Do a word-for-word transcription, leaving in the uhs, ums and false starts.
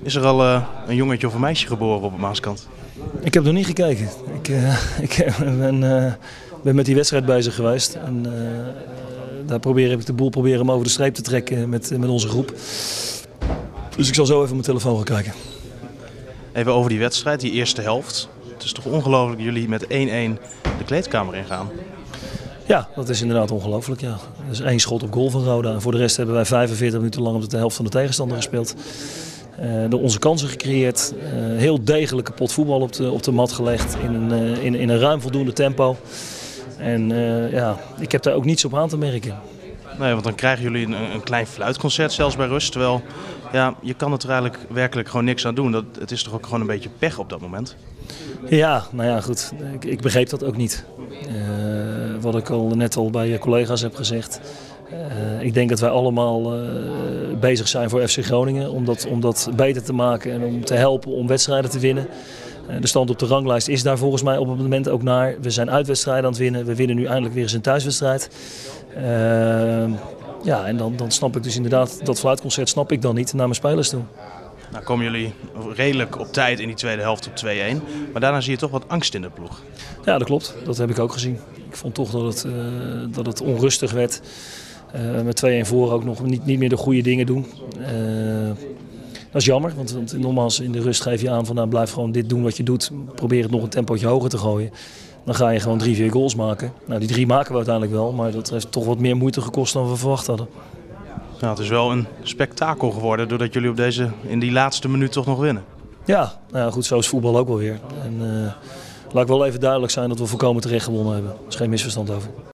Is er al uh, een jongetje of een meisje geboren op het Maaskant? Ik heb nog niet gekeken. Ik, uh, ik ben, uh, ben met die wedstrijd bezig geweest. En, uh, daar probeer ik de boel proberen hem over de streep te trekken met, met onze groep. Dus ik zal zo even op mijn telefoon gaan kijken. Even over die wedstrijd, die eerste helft. Het is toch ongelooflijk dat jullie met één-één de kleedkamer ingaan? Ja, dat is inderdaad ongelooflijk. Ja. Er is één schot op goal van Roda. En voor de rest hebben wij vijfenveertig minuten lang op de helft van de tegenstander gespeeld. Uh, door onze kansen gecreëerd. Uh, heel degelijke pot voetbal op de, op de mat gelegd. In een, uh, in, in een ruim voldoende tempo. En uh, ja, ik heb daar ook niets op aan te merken. Nee, want dan krijgen jullie een, een klein fluitconcert zelfs bij rust. Terwijl, ja, je kan er eigenlijk werkelijk gewoon niks aan doen. Dat, het is toch ook gewoon een beetje pech op dat moment? Ja, nou ja, goed. Ik, ik begreep dat ook niet. Uh, wat ik al net al bij je collega's heb gezegd. Uh, ik denk dat wij allemaal uh, bezig zijn voor F C Groningen. Om dat, om dat beter te maken en om te helpen om wedstrijden te winnen. Uh, de stand op de ranglijst is daar volgens mij op het moment ook naar. We zijn uitwedstrijden aan het winnen. We winnen nu eindelijk weer eens een thuiswedstrijd. Uh, ja, en dan, dan snap ik dus inderdaad, dat fluitconcert snap ik dan niet naar mijn spelers toe. Nou komen jullie redelijk op tijd in die tweede helft op twee-één. Maar daarna zie je toch wat angst in de ploeg. Ja, dat klopt. Dat heb ik ook gezien. Ik vond toch dat het, uh, dat het onrustig werd. Uh, met twee-één voor ook nog niet, niet meer de goede dingen doen. Uh, dat is jammer, want, want nogmaals in de rust geef je aan van nou, blijf gewoon dit doen wat je doet. Probeer het nog een tempootje hoger te gooien. Dan ga je gewoon drie, vier goals maken. Nou, die drie maken we uiteindelijk wel, maar dat heeft toch wat meer moeite gekost dan we verwacht hadden. Nou, het is wel een spektakel geworden doordat jullie op deze, in die laatste minuut toch nog winnen. Ja, nou ja, goed, zo is voetbal ook wel weer. En, uh, laat ik wel even duidelijk zijn dat we volkomen terecht gewonnen hebben. Er is geen misverstand over.